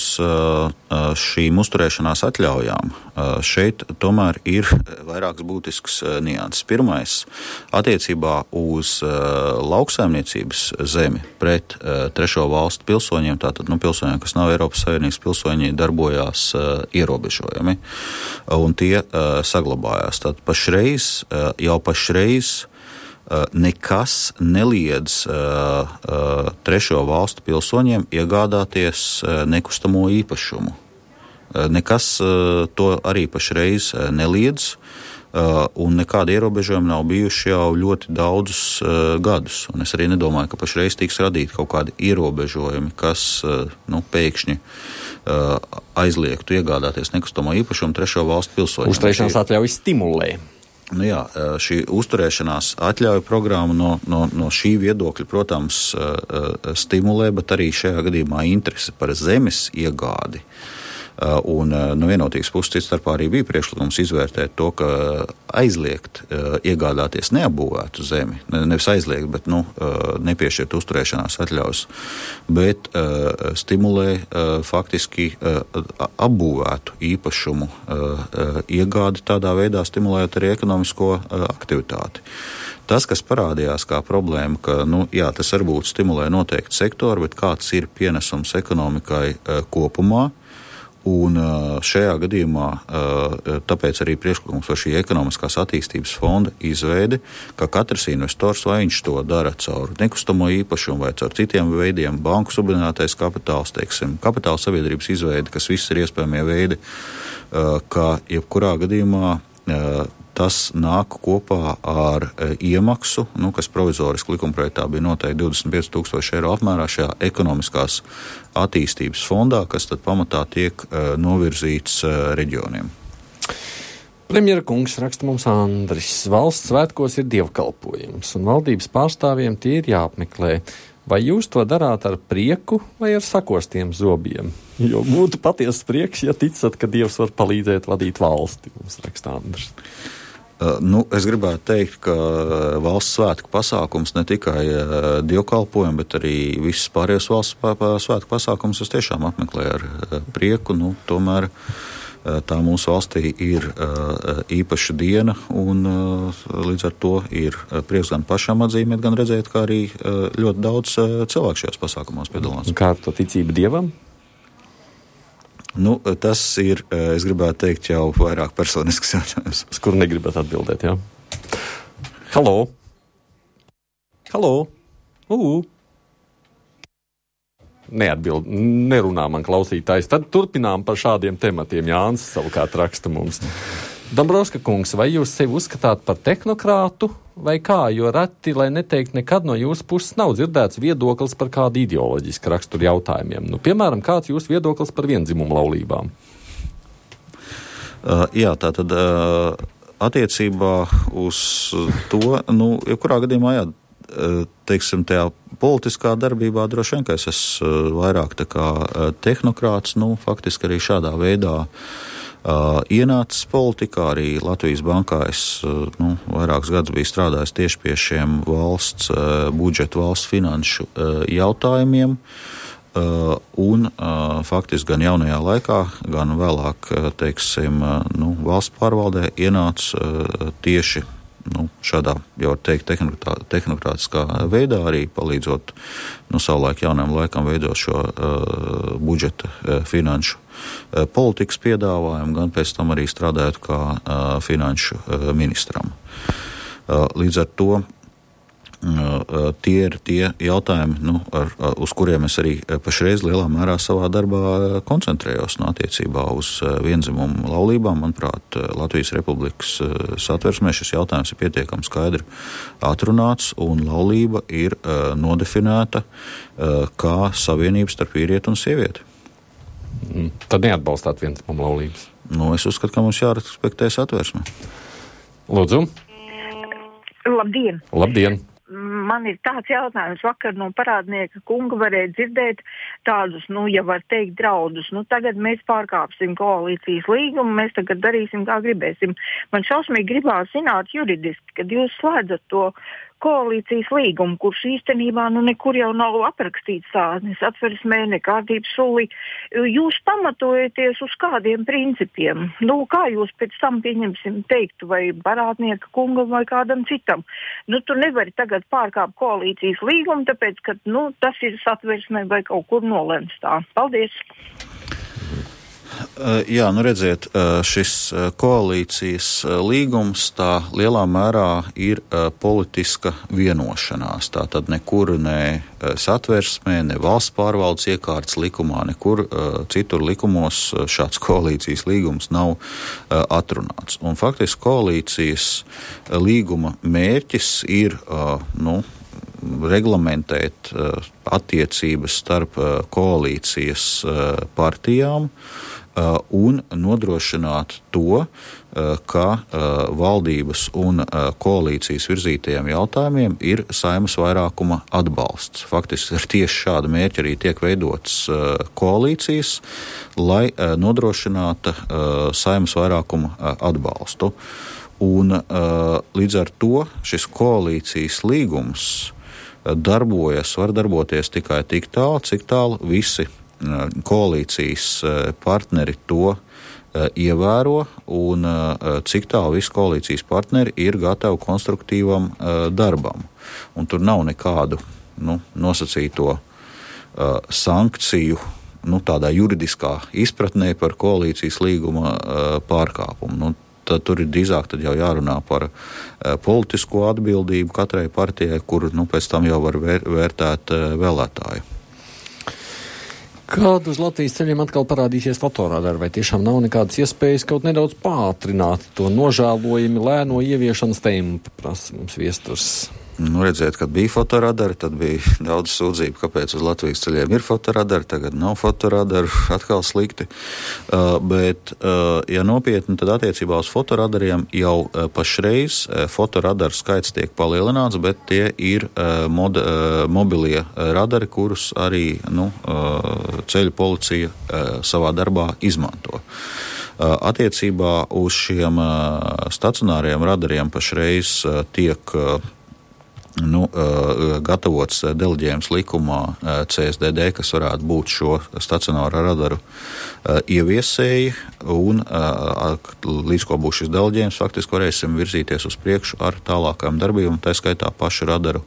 šīm uzturēšanās atļaujām šeit tomēr ir vairākas būtiskas nianses. Pirmais, attiecībā uz lauksaimniecības zemi pret trešo valstu pilsoņiem, tātad pilsoņiem, kas nav Eiropas Savienības pilsoņi, darbojās ierobežojumi, un tie saglabājās. Tātad pašreiz nekas neliedz trešo valstu pilsoņiem iegādāties nekustamo īpašumu. Nekas to arī pašreiz neliedz, un nekādi ierobežojumi nav bijuši jau ļoti daudzus gadus. Un es arī nedomāju, ka pašreiz tiks radīti kaut kādi ierobežojumi, kas pēkšņi aizliegtu iegādāties nekustamo īpašumu trešo valstu pilsoņiem. Uzturēšanās atļaujas stimulē. Šī uzturēšanās atļauja programma no šī viedokļa, protams, stimulē, bet arī šajā gadījumā interese par zemes iegādi. Un no vienotīgas puses cits starpā arī bija priekšlikums izvērtēt to, ka aizliegt iegādāties neapbūvētu zemi, nevis aizliegt, bet nepiešķirt uzturēšanās atļaus, bet stimulē faktiski apbūvētu īpašumu iegādi, tādā veidā stimulējot arī ekonomisko aktivitāti. Tas, kas parādījās kā problēma, ka tas varbūt stimulē noteikti sektoru, bet kāds ir pienesums ekonomikai kopumā. Un šajā gadījumā tāpēc arī priekšlikums par šī ekonomiskās attīstības fonda izveidi, ka katrs investors, vai viņš to dara caur nekustamo īpašumu vai caur citiem veidiem, banku subordinātais kapitāls, kapitāla sabiedrības izveidi, kas viss ir iespējamie veidi, ka jebkurā gadījumā tas nāk kopā ar iemaksu, kas provizoriski likumprojektā bija noteikti 25,000 eiro apmērā šajā ekonomiskās attīstības fondā, kas tad pamatā tiek novirzīts reģioniem. Premjera kungs raksta mums Andris. Valsts svētkos ir dievkalpojums, un valdības pārstāvjiem tie ir jāapmeklē. Vai jūs to darāt ar prieku vai ar sakostiem zobiem? Jo būtu patiesas prieks, ja ticat, ka Dievs var palīdzēt vadīt valsti, mums raksta Andris. Es gribētu teikt, ka valsts svētku pasākums ne tikai dievkalpojumi, bet arī visas pārējos valsts svētku pasākums es tiešām apmeklēju ar prieku. Tomēr tā mūsu valstī ir īpaša diena, un līdz ar to ir prieks gan pašam atzīmēt, gan redzēt, kā arī ļoti daudz cilvēku šajos pasākumos piedalās. Kā to ticība Dievam? Tas ir, es gribētu teikt, jau vairāk personisks jautājums. Uz kuru negribat atbildēt, jā? Halo? Halo? Neatbild, nerunā man klausītājs. Tad turpinām par šādiem tematiem. Jānis savukārt raksta mums. Damrovska kungs, vai jūs sevi uzskatāt par tehnokrātu vai kā? Jo reti, lai neteikt, nekad no jūsu puses nav dzirdēts viedoklis par kādu ideoloģisku raksturu jautājumiem. Piemēram, kāds jūsu viedoklis par viendzimumu laulībām? Tātad attiecībā uz to, jebkurā gadījumā, tajā politiskā darbībā droši vien, ka es esmu vairāk tā kā tehnokrāts, faktiski arī šādā veidā ienācis politikā, arī Latvijas bankā es vairākus gadus biju strādājis tieši pie šiem valsts budžeta, valsts finanšu jautājumiem, un faktiski gan jaunajā laikā, gan vēlāk, valsts pārvaldē ienāca tieši šādā, jau var teikt, tehnokrātiskā veidā, arī palīdzot savulaik jaunajam laikam veidot šo budžeta finanšu politikas piedāvājumu, gan pēc tam arī strādājot kā finanšu ministram. Līdz ar to tie ir tie jautājumi, uz kuriem es arī pašreiz lielā mērā savā darbā koncentrējos attiecībā uz vienzimumu laulībām. Manuprāt, Latvijas Republikas satversmē šis jautājums ir pietiekami skaidri atrunāts, un laulība ir nodefinēta kā savienība starp vīrieti un sievieti. Tad neatbalstāt vienzimumu laulības? Es uzskatu, ka mums jārespektē satversme. Lūdzu. Labdien! Labdien! Man ir tāds jautājums. Vakar no parādnieka kunga varēja dzirdēt tādus, ja var teikt, draudus. Tagad mēs pārkāpsim koalīcijas līgumu, mēs tagad darīsim, kā gribēsim. Man šausmīgi gribās zināt juridiski, kad jūs slēdzat to koalīcijas līgumu, kurš īstenībā nekur jau nav aprakstīts ne satversmē, ne kārtības solī. Jūs pamatojaties uz kādiem principiem? Kā jūs pēc tam pieņemsim teiktu, vai parādnieka kungam vai kādam citam? Tu nevari tagad pārkāpt koalīcijas līgumu, tāpēc, ka tas ir satversmē vai kaut kur nolemts tā. Paldies! Jā, redziet, šis koalīcijas līgums tā lielā mērā ir politiska vienošanās. Tātad nekur ne satversmē, ne valsts pārvaldes iekārtas likumā, nekur citur likumos šāds koalīcijas līgums nav atrunāts. Un faktiski koalīcijas līguma mērķis ir, reglamentēt attiecības starp koalīcijas partijām un nodrošināt to, ka valdības un koalīcijas virzītajiem jautājumiem ir Saeimas vairākuma atbalsts. Faktiski ar tieši šādu mērķi arī tiek veidotas koalīcijas, lai nodrošinātu Saeimas vairākuma atbalstu. Un līdz ar to šis koalīcijas līgums var darboties tikai tik tālu, cik tālu visi koalīcijas partneri to ievēro un cik tālu visi koalīcijas partneri ir gatavi konstruktīvam darbam. Un tur nav nekādu nosacīto sankciju tādā juridiskā izpratnē par koalīcijas līguma pārkāpumu. Tad tur ir drīzāk tad jau jārunā par politisko atbildību katrai partijai, kur pēc tam jau var vērtēt vēlētāju. Kad uz Latvijas ceļiem atkal parādīsies fotoradari, vai tiešām nav nekādas iespējas kaut nedaudz pātrināt to nožēlojami lēno ieviešanas tempu, prasa mums viesturs? Redzēt, kad bija fotoradari, tad bija daudz sūdzību, kāpēc uz Latvijas ceļiem ir fotoradari, tagad nav fotoradaru, atkal slikti. Bet, ja nopietni, tad attiecībā uz fotoradariem jau pašreiz fotoradaru skaits tiek palielināts, bet tie ir mobilie radari, kurus arī ceļu policija savā darbā izmanto. Attiecībā uz šiem stacionāriem radariem pašreiz tiek gatavots deleģējums likumā CSDD, kas varētu būt šo stacionāro radaru ieviesēji, un līdz ko būs šis deleģējums, faktiski varēsim virzīties uz priekšu ar tālākām darbībām, tā skaitā pašu radaru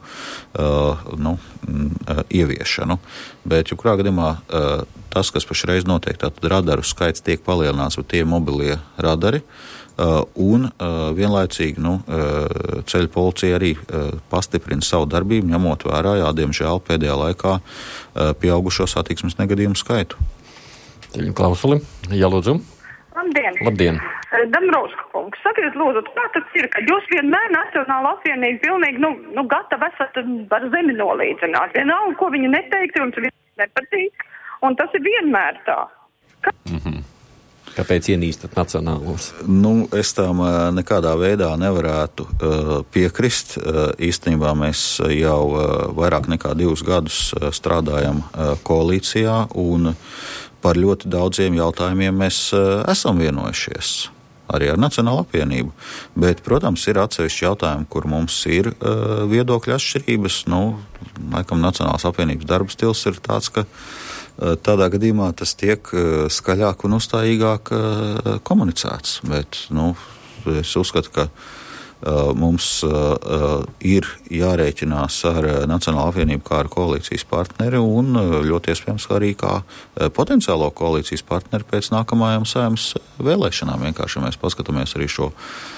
ieviešanu. Bet, jebkurā gadījumā, tas, kas pašreiz notiek, tātad radaru skaits tiek palielināts, bet tie mobilie radari, un vienlaicīgi ceļu policija arī pastiprina savu darbību, ņemot vērā, diemžēl pēdējā laikā pieaugušo satiksmes negadījumu skaitu. Ceļu klausuli. Jā, lūdzu. Labdien! Labdien! Dambrauska kungs, sakiet, lūdzu, kā tas ir, ka jūs vienmēr Nacionāla apvienība pilnīgi gatavi esat ar zemi nolīdzināt. Vienalga, ko viņi neteikti, un tas nepatīk, un tas ir vienmēr tā. Kāpēc ienīstat nacionālos? Es tam nekādā veidā nevarētu piekrist. Īstenībā mēs jau vairāk nekā 2 gadus strādājam koalīcijā, un par ļoti daudziem jautājumiem mēs esam vienojušies arī ar Nacionālo apvienību. Bet, protams, ir atsevišķi jautājumi, kur mums ir viedokļu atšķirības. Laikam Nacionālās apvienības darba stils ir tāds, ka tādā gadījumā tas tiek skaļāk un uzstājīgāk komunicēts. Bet, es uzskatu, ka mums ir jārēķinās ar Nacionālo apvienību kā ar koalīcijas partneri un ļoti iespējams arī kā potenciālo koalīcijas partneri pēc nākamajām Saeimas vēlēšanām. Vienkārši mēs paskatāmies arī šo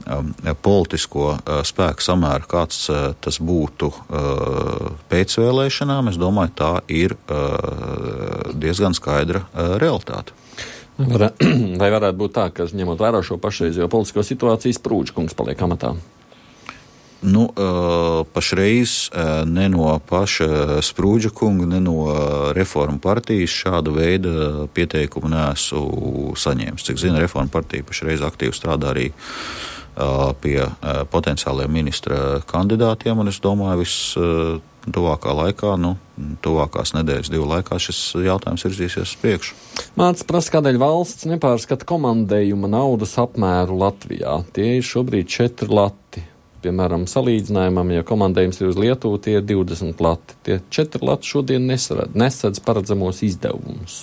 politisko spēku samēru, kāds tas būtu pēc vēlēšanām, es domāju, tā ir diezgan skaidra realitāte. Vai varētu būt tā, ka ņemot vērā šo pašreizējo politisko situāciju, Sprūdža kungs paliek amatā? Nu, pašreiz ne no paša Sprūdža kunga, ne no Reformu partijas šāda veida pieteikumu neesmu saņēmis. Cik zinu, Reformu partija pašreiz aktīvi strādā arī pie potenciāliem ministra kandidātiem, un es domāju, tuvākā laikā, tuvākās nedēļas 2 laikā šis jautājums virzīsies uz priekšu. Mācis prasa, kādēļ valsts nepārskata komandējuma naudas apmēru Latvijā. Tie ir šobrīd 4 lati. Piemēram, salīdzinājumam, ja komandējums ir uz Lietuvu, tie ir 20 lati. Tie 4 lati šodien nesadz paredzamos izdevumus.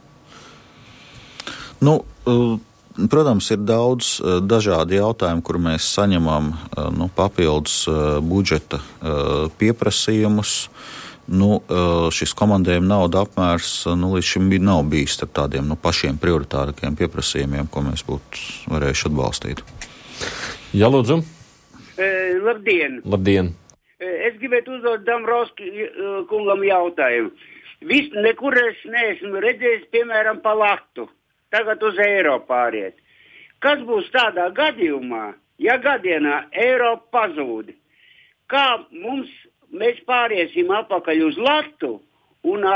Protams, ir daudz dažādi jautājumi, kur mēs saņemam papildus budžeta pieprasījumus. Šis komandējuma nauda apmērs līdz šim nav bijis starp tādiem pašiem prioritārākiem pieprasījumiem, ko mēs būtu varējuši atbalstīt. Jā, lūdzu. Labdien! Labdien! Es gribētu uzdot Dombrovski kungam jautājumu. Nekur es neesmu redzējis, piemēram, pa latu. Tagad uz eiro pāriet. Kas būs tādā gadījumā, ja gadienā eiro pazūd? Kā mēs pāriesim atpakaļ uz latu un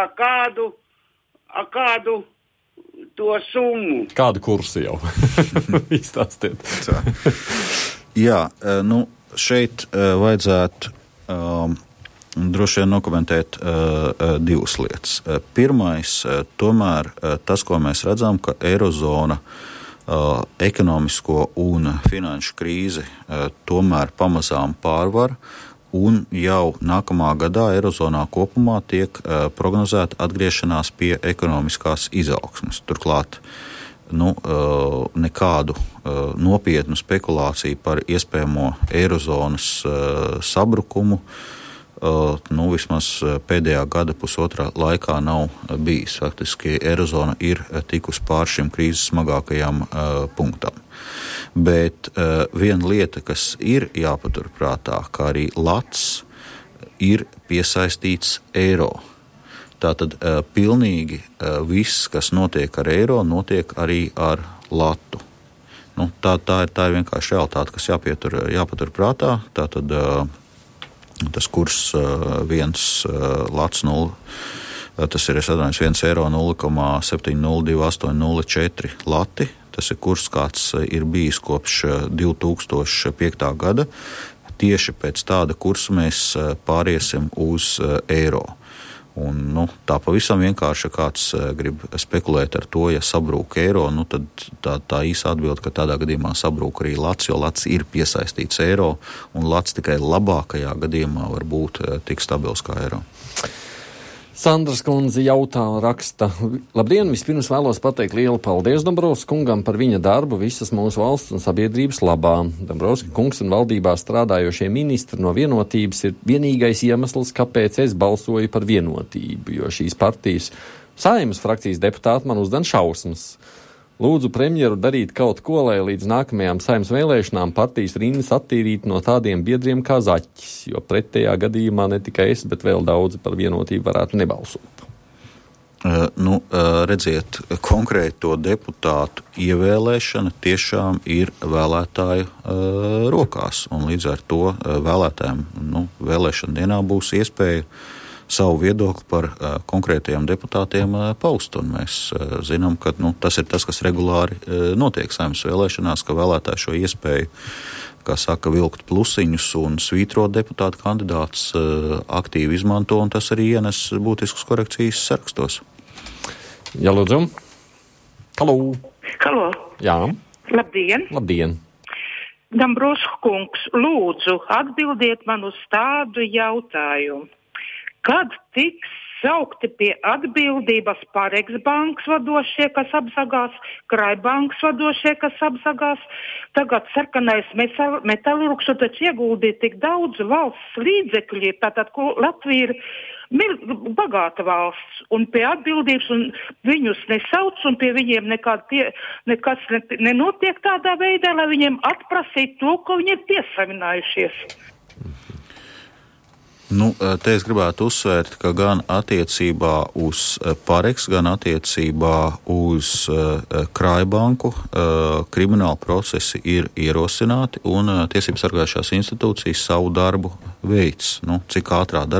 kādu to summu? Kādu kursu jau? Izstāstiet. Jā, šeit vajadzētu droši vien nokomentēt 2 lietas. Pirmais, tomēr tas, ko mēs redzam, ka Eirozona ekonomisko un finanšu krīzi tomēr pamazām pārvar, un jau nākamā gadā Eirozonā kopumā tiek prognozēta atgriešanās pie ekonomiskās izaugsmes. Turklāt nekādu nopietnu spekulāciju par iespējamo Eirozonas sabrukumu vismaz pēdējā gada pusotrā laikā nav bijis. Faktiski Eirozona ir tikusi pār šim krīzes smagākajam punktam. Bet viena lieta, kas ir jāpaturprātā, kā arī lats ir piesaistīts eiro. Tātad pilnīgi viss, kas notiek ar eiro, notiek arī ar latu. Tā ir vienkārši realitāte, kas jāpatur prātā. Tātad tas kurs 1 lats 0, tas ir, 1 eiro 0,702804 lati. Tas ir kurs, kāds ir bijis kopš 2005. gada. Tieši pēc tāda kursa mēs pāriesim uz eiro. Un, tā pavisam vienkārši, kāds grib spekulēt ar to, ja sabrūk eiro, tad tā īsa atbilde, ka tādā gadījumā sabrūk arī lats, jo lats ir piesaistīts eiro, un lats tikai labākajā gadījumā var būt tik stabils kā eiro. Sandras kundze jautā, raksta: Labdien, vispirms vēlos pateikt lielu paldies Dombrovska kungam par viņa darbu visas mūsu valsts un sabiedrības labā. Dombrovska kungs un valdībā strādājošie ministri no Vienotības ir vienīgais iemesls, kāpēc es balsoju par Vienotību, jo šīs partijas Saeimas frakcijas deputāti man uzdan šausmas. Lūdzu premjeru darīt kaut ko, lai līdz nākamajām Saeimas vēlēšanām partijas rindas attīrītu no tādiem biedriem kā zaķis, jo pretējā gadījumā ne tikai es, bet vēl daudzi par Vienotību varētu nebalsot. Redziet, konkrēto deputātu ievēlēšana tiešām ir vēlētāju rokās, un līdz ar to vēlētājiem vēlēšana dienā būs iespēja savu viedokli par konkrētajiem deputātiem paust, un mēs zinām, ka tas ir tas, kas regulāri notiek Saeimas vēlēšanās, ka vēlētāji šo iespēju, kā saka, vilkt plusiņus un svītrot deputātu kandidātus aktīvi izmanto, un tas arī ienes būtiskas korekcijas sarakstos. Jā, lūdzu. Halo. Jā. Labdien. Labdien. Dombrovska kungs, lūdzu, atbildiet man uz tādu jautājumu. Kad tiks saukti pie atbildības Parex bankas vadošie, kas apzagās, Kraibankas vadošie, kas apzagās, tagad sarkanais metalurgs taču ieguldīja tik daudz valsts līdzekļu, tātad, ko Latvija ir bagāta valsts, un pie atbildības, un viņus nesauc, un pie viņiem nekas nenotiek tādā veidā, lai viņiem atprasītu to, ko viņi ir piesavinājušies. Te es gribētu uzsvērt, ka gan attiecībā uz Pareks, gan attiecībā uz Krājbanku krimināli procesi ir ierosināti un tiesības sargājušās institūcijas savu darbu veids. Cik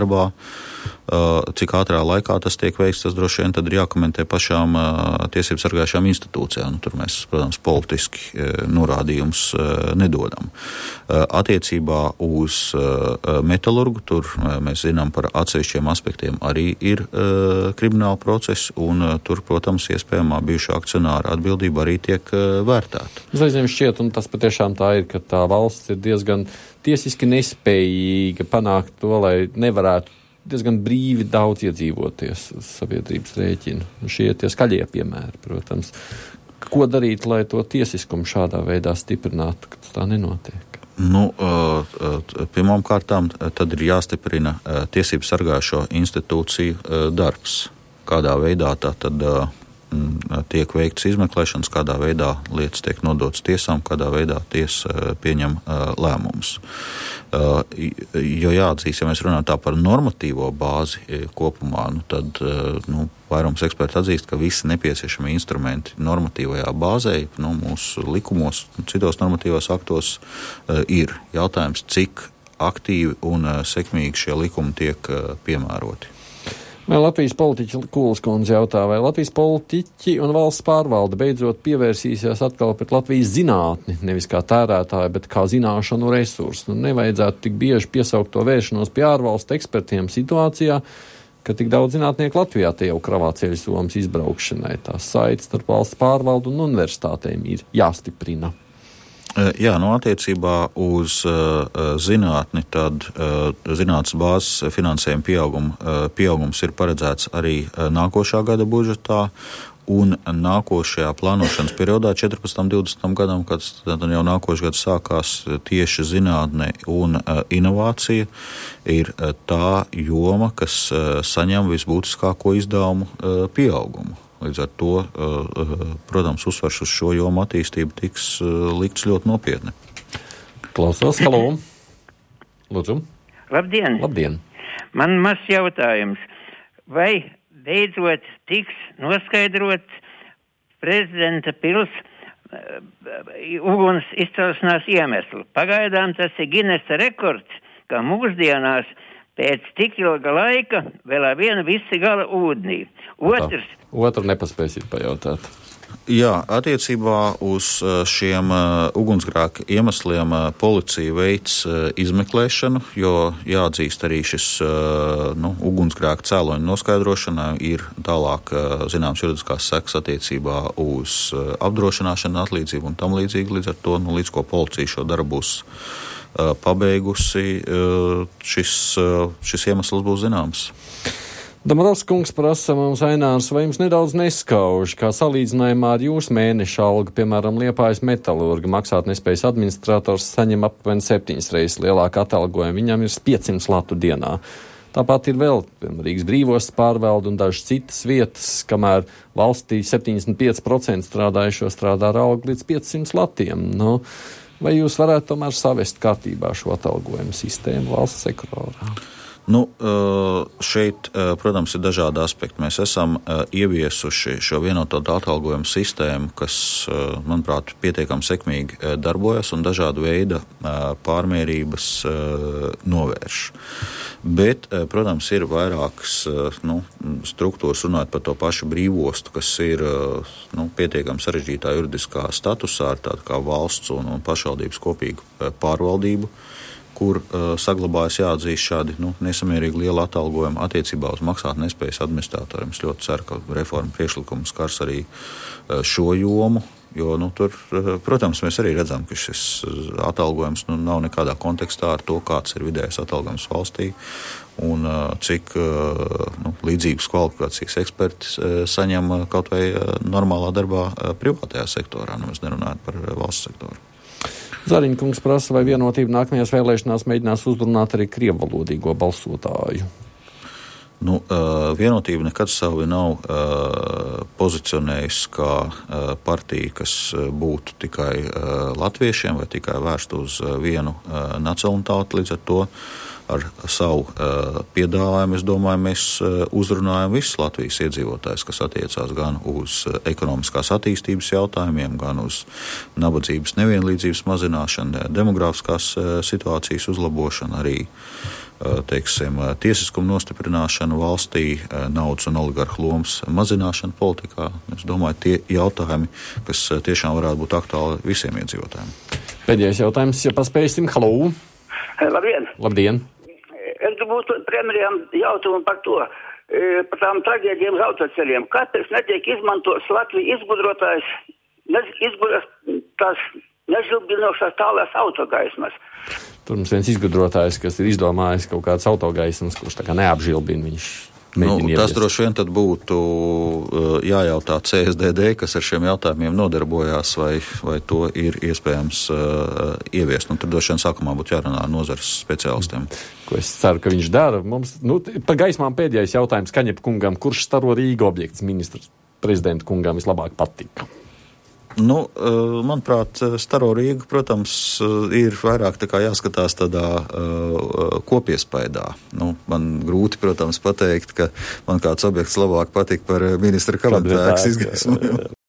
ātrā laikā tas tiek veikts, tas droši vien tad ir jākomentē pašām tiesības sargājušām institūcijām. Tur mēs, protams, politiski norādījums nedodam. Attiecībā uz metalurgu, tur mēs zinām par atsevišķiem aspektiem arī ir krimināla procesi, un tur, protams, iespējamā bijušā akcionāra atbildība arī tiek vērtēta. Zaļiem šķiet, un tas patiešām tā ir, ka tā valsts ir diezgan tiesiski nespējīga panākt to, lai nevarētu diezgan brīvi daudz iedzīvoties uz sabiedrības rēķinu. Šie tie skaļie piemēri, protams. Ko darīt, lai to tiesiskumu šādā veidā stiprinātu, ka tā nenotiek? Pirmām kārtām tad ir jāstiprina tiesību sargājušo institūciju darbs. Kādā veidā tā tad tiek veikts izmeklēšanas, kādā veidā lietas tiek nodotas tiesām, kādā veidā tiesa pieņem lēmumus. Jo jāatzīst, ja mēs runājam tā par normatīvo bāzi kopumā, tad vairums eksperti atzīst, ka visi nepieciešami instrumenti normatīvajā bāzē, mūsu likumos, citos normatīvos aktos ir. Jautājums, cik aktīvi un sekmīgi šie likumi tiek piemēroti. Vai Latvijas politiķi, Kūlas kundze jautā, vai Latvijas politiķi un valsts pārvalde beidzot pievērsīsies atkal pret Latvijas zinātni, nevis kā tērētāju, bet kā zināšanu resursu? Nevajadzētu tik bieži piesaukt to vēršanos pie ārvalstu ekspertiem situācijā, ka tik daudz zinātnieku Latvijā te jau kravā ceļu somas izbraukšanai. Tās saites starp valsts pārvaldu un universitātēm ir jāstiprina. Jā, attiecībā uz zinātni, tad zinātnes bāzes finansējuma pieaugums ir paredzēts arī nākošā gada budžetā, un nākošajā plānošanas periodā 14-20 gadam, kad jau nākošais gads sākās, tieši zinātne un inovācija ir tā joma, kas saņem visbūtiskāko izdevumu pieaugumu. Līdz ar to, protams, uzsvars uz šo jomu attīstību tiks likts ļoti nopietni. Klausos, halo. Lūdzu. Labdien. Labdien. Man mazs jautājums. Vai beidzot tiks noskaidrots prezidenta pils uguns izcelšanās iemeslu? Pagaidām tas ir Ginesa rekords, ka mūsdienās pēc tik ilga laika vēl ar vienu visi gala ūdenī. Otru nepaspēsit pajautāt. Jā, attiecībā uz šiem ugunsgrēka iemesliem policija veic izmeklēšanu, jo jāatzīst arī šis ugunsgrēka cēloņu noskaidrošana ir tālāk zināms juridiskās sekas attiecībā uz apdrošināšanu, atlīdzību un tam līdzīgi. Līdz ar to, līdz ko policija šo darbu būs pabeigusi, šis iemesls būs zināms. Damarovs kungs prasa mums, Ainārs, vai jums nedaudz neskauž, kā salīdzinājumā ar jūsu mēneša algu, piemēram, Liepājas metalurga maksātnespējas administrators saņem aptuveni 7 reizes lielāku atalgojumu, viņam ir 500 latu dienā. Tāpat ir vēl Rīgas brīvostas pārvalde un dažas citas vietas, kamēr valstī 75% strādājušo strādā ar algu līdz 500 latiem. Vai jūs varētu tomēr savest kārtībā šo atalgojumu sistēmu valsts sektorā? Šeit, protams, ir dažādi aspekti. Mēs esam ieviesuši šo vienoto atalgojumu sistēmu, kas, manuprāt, pietiekami sekmīgi darbojas un dažādu veidu pārmērības novērš. Bet, protams, ir vairākas struktūras runāt par to pašu brīvostu, kas ir pietiekami sarežģītā juridiskā statusā ar tādu kā valsts un pašvaldības kopīgu pārvaldību, kur saglabājas jāatzīst šādi nesamērīgi liela atalgojuma attiecībā uz maksātnespējas administratoriem. Es ļoti ceru, ka reforma priekšlikums skars arī šo jomu, jo tur, protams, mēs arī redzam, ka šis atalgojums nav nekādā kontekstā ar to, kāds ir vidējais atalgojums valstī un cik līdzīgas kvalifikācijas eksperti saņem kaut vai normālā darbā privātajā sektorā, mēs nerunājam par valsts sektoru. Zariņkungs prasa, vai Vienotība nākamajās vēlēšanās mēģinās uzrunāt arī krievvalodīgo balsotāju. Vienotība nekad savu nav pozicionējusi kā partija, kas būtu tikai latviešiem vai tikai vērst uz vienu nacionalitāti. Līdz ar to ar savu piedāvājumu, es domāju, mēs uzrunājam visus Latvijas iedzīvotājus, kas attiecās gan uz ekonomiskās attīstības jautājumiem, gan uz nabadzības nevienlīdzības mazināšanu, demogrāfiskās situācijas uzlabošanu, arī tiesiskumu nostiprināšanu valstī, naudas un oligarhu lomas mazināšanu politikā. Es domāju, tie jautājumi, kas tiešām varētu būt aktuāli visiem iedzīvotājiem. Pēdējais jautājums, ja paspēsim. Halo! Labdien! Labdien! Es būtu premjeriem jautājumu par to, par tām traģēdiem uz autoceļiem. Kāpēc netiek izmantots Latvijas izgudrotājs, tās nežilbinošās tālās autogaismas? Tur mums viens izgudrotājs, kas ir izdomājis kaut kāds autogaismas, kurš tā kā neapžilbina viņš. Tas droši vien tad būtu jājautā CSDD, kas ar šiem jautājumiem nodarbojās, vai to ir iespējams ieviest. Tad droši vien sākumā būtu jārunā ar nozares speciālistiem. Ko es ceru, ka viņš dara. Mums, par gaismām pēdējais jautājums Kaņepes kungam. Kurš staro Rīga objekts ministrs prezidenta kungam vislabāk patika? Manuprāt, staro Rīgu, protams, ir vairāk tā kā jāskatās tādā kopiespaidā. Man grūti, protams, pateikt, ka man kāds objekts labāk patika par ministra kabineta ēkas izgaismojumu.